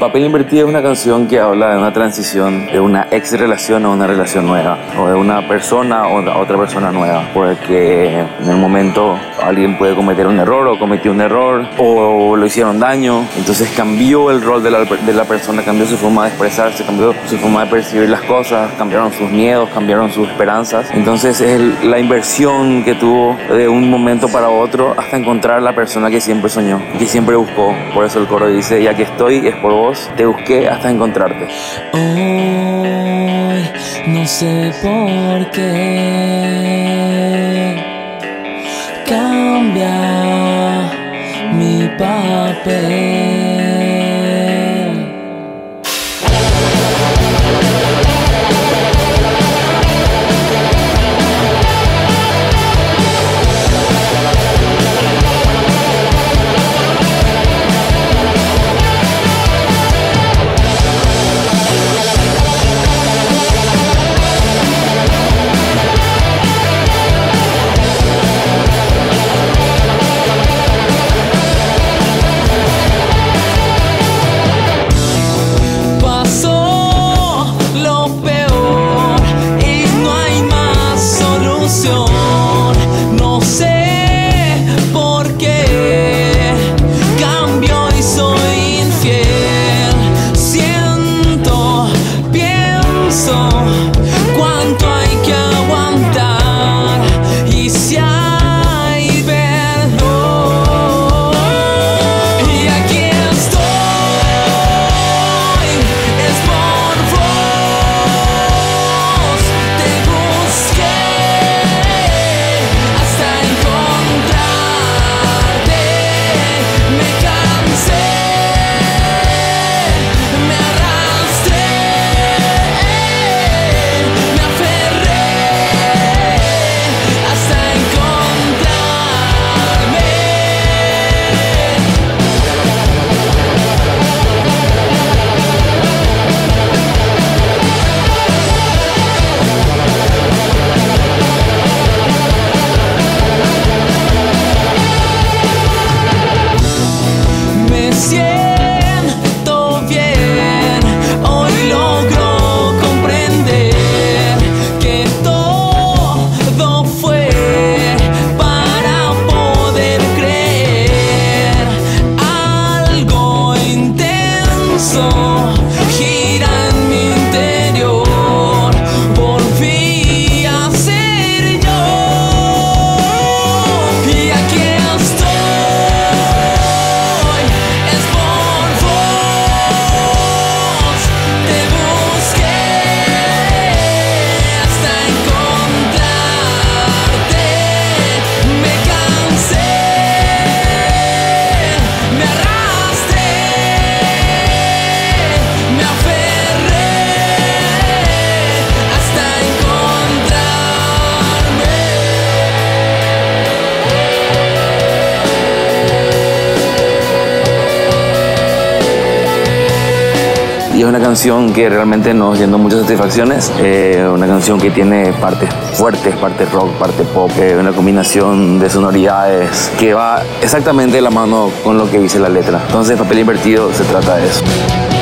Papel Invertido es una canción que habla de una transición de una ex relación a una relación nueva, o de una persona a otra persona nueva, porque en el momento alguien puede cometer un error o cometió un error o lo hicieron daño, entonces cambió el rol de la persona, cambió su forma de expresarse, cambió su forma de percibir las cosas, cambiaron sus miedos, cambiaron sus esperanzas. Entonces es la inversión que tuvo de un momento para otro hasta encontrar la persona que siempre soñó, que siempre buscó. Por eso el coro dice: y aquí estoy, es por vos, te busqué hasta encontrarte. Hoy no sé por qué cambia mi papel. No sé por qué cambio y soy infiel. Siento, pienso cuánto hay que aguantar y si hay perdón. Y aquí estoy, es por vos, te busqué hasta encontrarte. Me cansé, me arrastré, me aferré hasta encontrarme. Me siento bien, hoy logro comprender que todo fue para poder creer. Algo intenso gira en mi interior, volví a ser yo. Y aquí estoy, es por vos, te busqué hasta encontrarte. Me cansé, me arrastré, me aferré hasta encontrarme. Y es una canción que realmente nos llenó muchas satisfacciones, una canción que tiene partes fuertes, parte rock, parte pop, una combinación de sonoridades que va exactamente de la mano con lo que dice la letra. Entonces Papel Invertido se trata de eso.